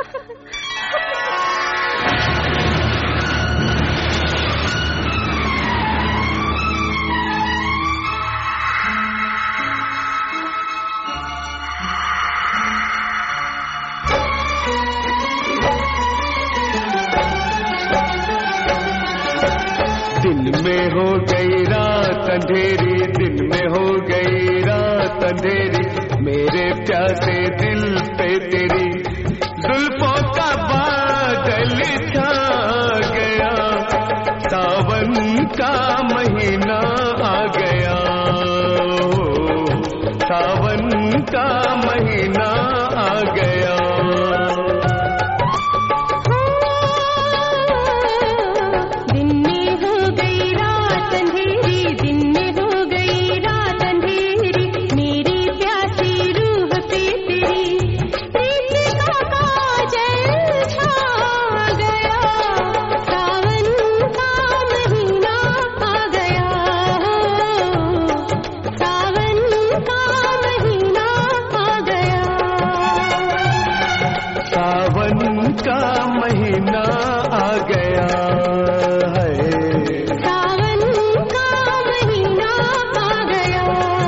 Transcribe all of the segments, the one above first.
दिन में हो गई रात अंधेरी, दिन में हो गई रात अंधेरी, मेरे प्यासे दिल पे तेरी जुल्फों का बादल छा गया, सावन का महीना आ गया, सावन का महीना आ गया। सावन का महीना आ गया है, सावन का महीना आ गया।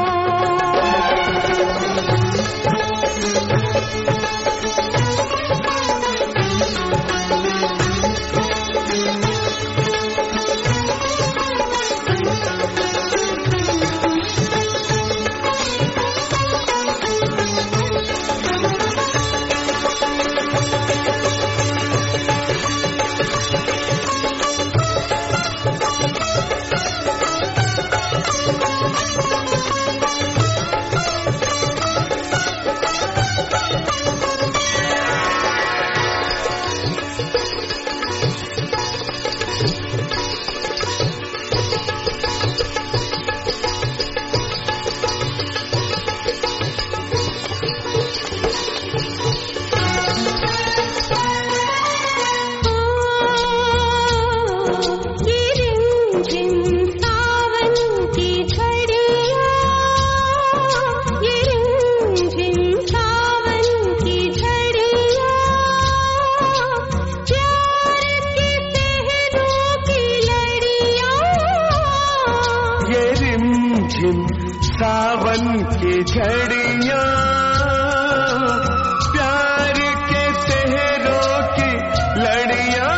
सावन की झड़ियाँ प्यार के सेहरों की लड़ियाँ,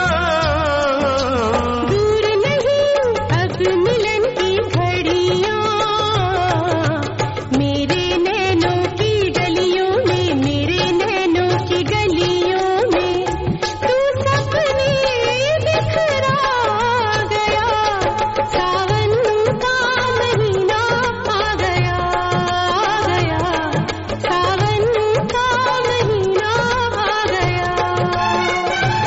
दूर नहीं अब मिलन की घड़ियाँ, मेरे नैनों की गलियों में, मेरे नैनों की गलियों में तू सपने बिखरा गया, सावन का महीना आ गया, सावन का महीना आ गया,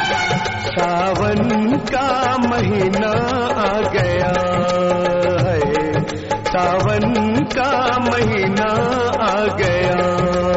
सावन का महीना आ गया है, सावन का महीना आ गया।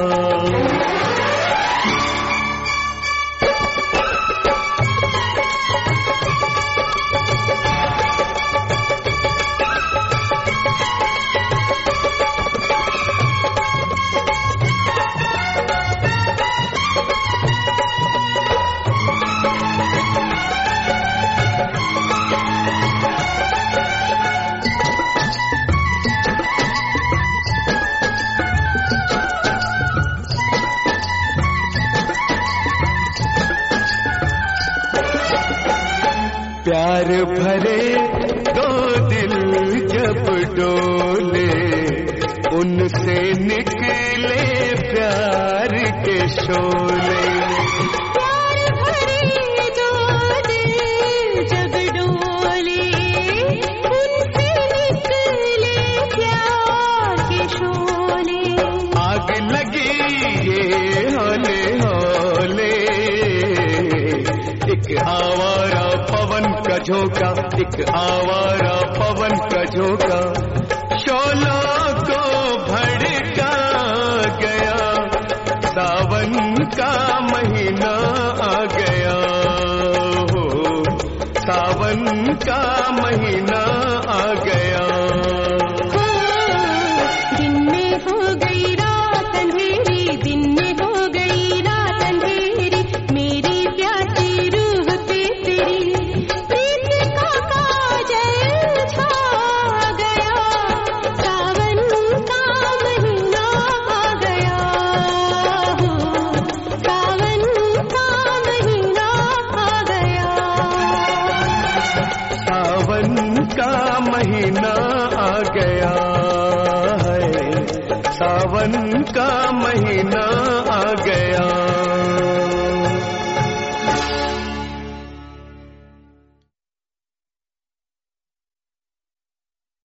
प्यार भरे दो दिल जब डोले, उनसे निकले प्यार के शोले, प्यार भरे दो दिल जब डोले, उनसे निकले प्यार के शोले, आग लगी ये हौले हौले, एक आवारा पवन का झोंका, एक आवारा पवन का झोंका, शोलों को भड़का गया, सावन का महीना आ गया, हो सावन का महीना आ गया। दिन में हो गई रात अंधेरी, दिन में हो गई रात अंधेरी, सावन का महीना आ गया।